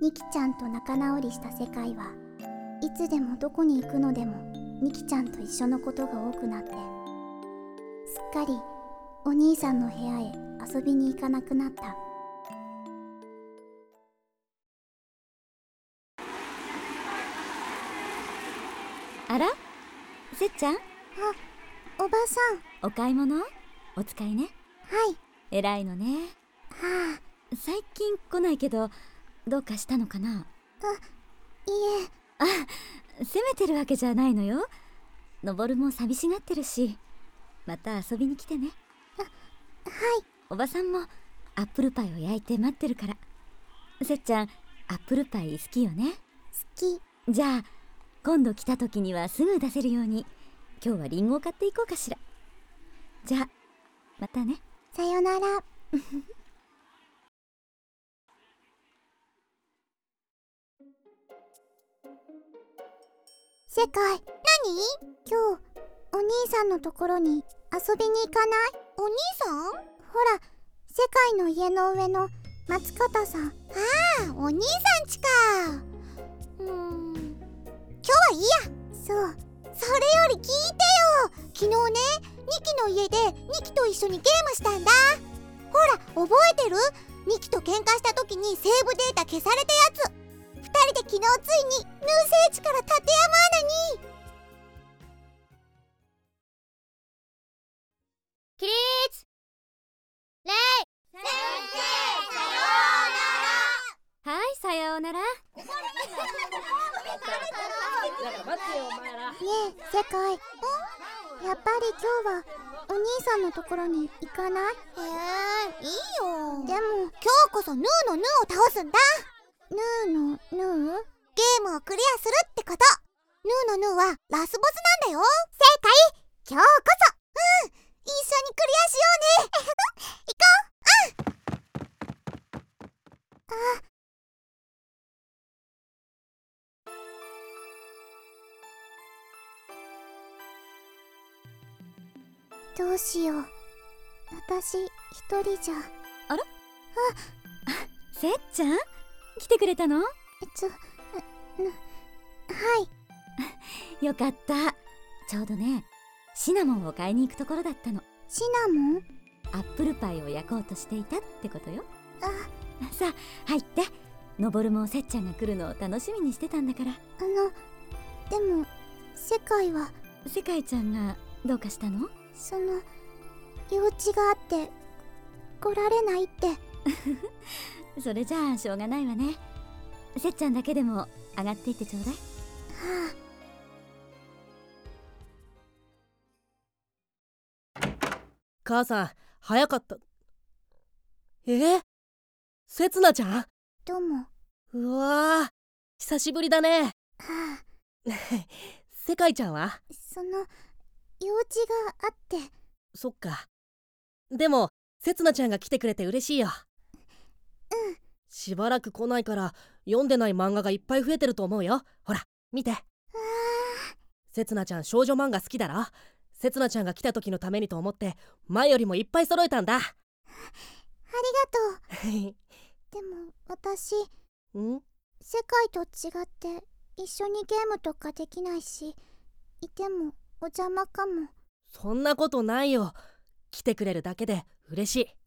ニキちゃんと仲直りした世界はいつでもどこに行くのでもニキちゃんと一緒のことが多くなって、すっかりお兄さんの部屋へ遊びに行かなくなった。 あら、せっちゃん。 おばさん、お買い物お使いね。 はい。 偉いのね。 はあ、最近来ないけどどうかしたのかな。 いえ。 責めてるわけじゃないのよ。のぼるも寂しがってるし、また遊びに来てね。 はい。 おばさんもアップルパイを焼いて待ってるから。せっちゃん、アップルパイ好きよね。 好き。じゃあ今度来た時にはすぐ出せるように今日はリンゴを買っていこうかしら。じゃあまたね。 さよなら。世界、何？今日お兄さんのところに遊びに行かない？お兄さん？ほら、世界の家の上の松方さん。ああ、お兄さんちか。今日はいいや。そう。それより聞いてよ。昨日ね、ニキの家でニキと一緒にゲームしたんだ。ほら、覚えてる？ニキと喧嘩した時にセーブデータ消されたやつ。二人で昨日ついにヌー聖地から立山穴に。 起立。礼。先生、さようなら。 はい、さようなら。 ねえ、世界。やっぱり今日はお兄さんのところに行かない？いいよ。でも今日こそヌーのヌーを倒すんだ。ヌーのヌー？ゲームをクリアするってこと。ヌーのヌーはラスボスなんだよ。正解。今日こそ。一緒にクリアしようね。行こう。どうしよう。私一人じゃ。 あら？せっちゃん来てくれたの？ はい。 よかった。ちょうどね、シナモンを買いに行くところだったの。 シナモン？ アップルパイを焼こうとしていたってことよ。さあ入って。のぼるもせっちゃんが来るのを楽しみにしてたんだから。 でも世界は？ 世界ちゃんがどうかしたの？ 用事があって来られないって。 それじゃあしょうがないわね。せっちゃんだけでも上がっていってちょうだい。 母さん、早かった。せつなちゃん？ どうも。 うわー、久しぶりだね。世界ちゃんは？ 用事があって。 そっか。でもせつなちゃんが来てくれて嬉しいよ。しばらく来ないから読んでない漫画がいっぱい増えてると思うよ。ほら見て。せつなちゃん少女漫画好きだろ。せつなちゃんが来た時のためにと思って前よりもいっぱい揃えたんだ。 ありがとう。でも私、世界と違って一緒にゲームとかできないし、いてもお邪魔かも。 そんなことないよ。来てくれるだけで嬉しい。